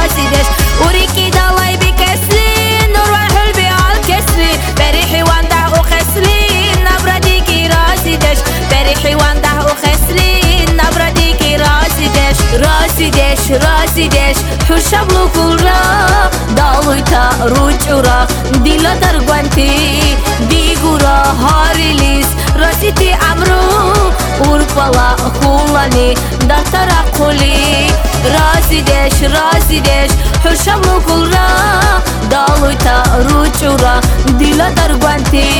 راسي دش وريكي دالاي بكسري نور والحلبي عالكسري بريحي وانده وخسري نبرة ديكي راسي دش بريحي وانده وخسري نبرة ديكي راسي دش راسي دش راسي دش حشبلو كورا دالويتا روچورا ديلا درگوانتي ديگورا هاريليس راسيتي عمرو ورقلا خولاني داترا قولي راسي دش حشبلو كورا دالويتا روچورا ديلا درگوانتي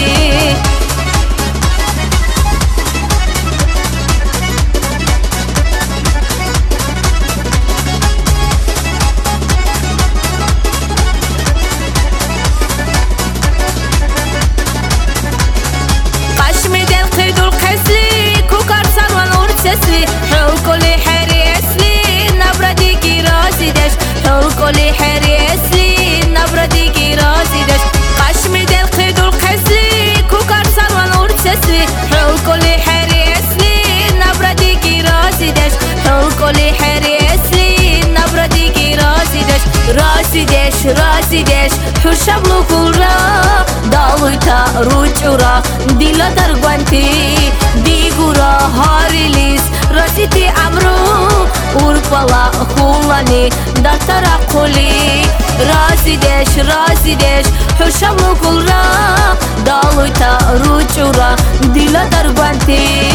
حولكولي حريسلي نبرة ديكي راسي دش حولكولي حريسلي نبرة ديكي راسي دش قشمي دل قيد القسلي كوكار سروان ورتسلي حولكولي حريسلي نبرة ديكي راسي دش حولكولي حريسلي نبرة ديكي راسي دش راسي دش حشبلو كورا دالويتا روچورا ديلا درگوانتي ديگورا هاريليس راسيتي عمرو ورقلا خولاني داترا قولي راسي دش حشبلو كورا دالويتا روچورا ديلا درگوانتي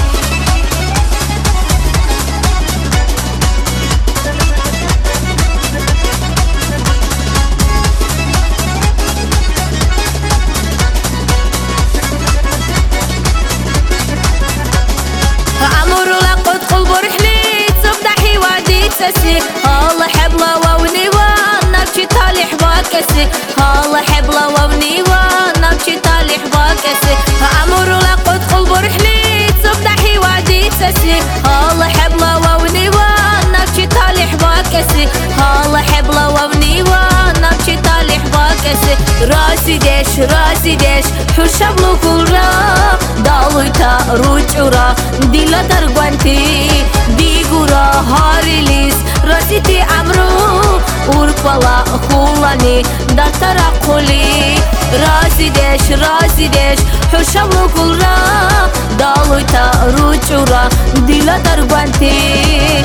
هلا حبلة ونيوان نبكي تالي حباكسي هلا حبلة ونيوان نبكي تالي حباكسي أمر لقد قلب رحلي تصبحي وعدي تسي هلا حبلة ونيوان نبكي تالي حباكسي هلا حبلة ونيوان نبكي تالي حباكسي راسي دش حشبلو كورا دالويتا روچورا ديلا درگوانتي ديگورا هاريليس راسيتي عمرو ورقلا خولاني داترا قولي راسي دش حشبلو كورا دالويتا روچورا ديلا درگوانتي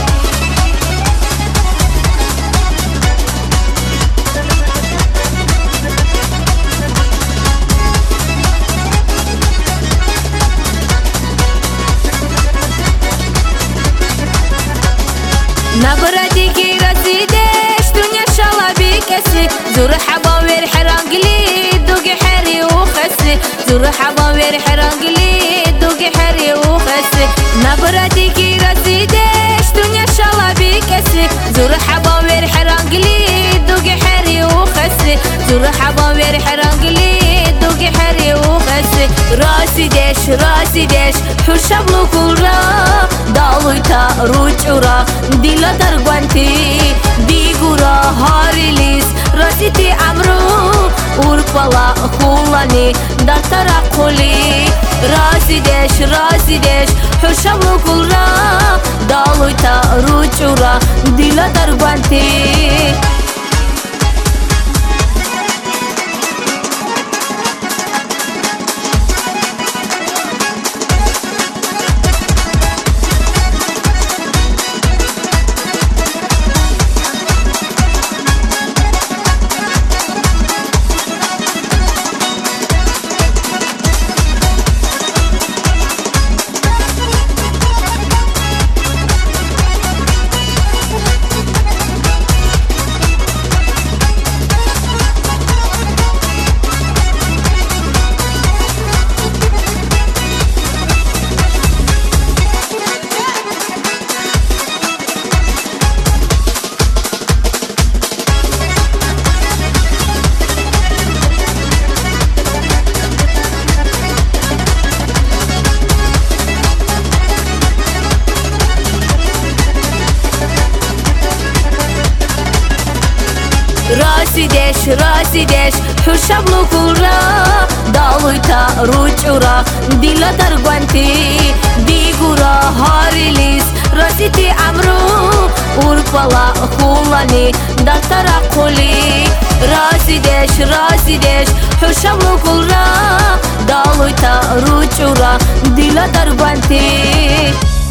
نبرة ديكي راسي دش دنيا شالا بكسري زور حباوير حرانقلي دوقي حري وخسري زور حباوير حرانقلي دوقي حري وخسري نبرة ديكي راسي دش دنيا شالا بكسري زور حباوير حرانقلي دوقي حري وخسري زور حباوير حرانقلي دوقي حري وخسري راسي دش حشبلو كورا دالويتا روچورا ديلا درگوانتي ديگورا هاريليس راسيتي عمرو ورقلا خولاني داترا قولي راسي دش حشبلو كورا دالويتا روچورا ديلا درگوانتي راسي دش حشبلو كورا دالويتا روچورا ديلا درگوانتي ديگورا هاريليس راسيتي عمرو وربلا خولاني دارترا قولي راسي ديش حشام كل را دالويتا روچورا ديلا دربانتي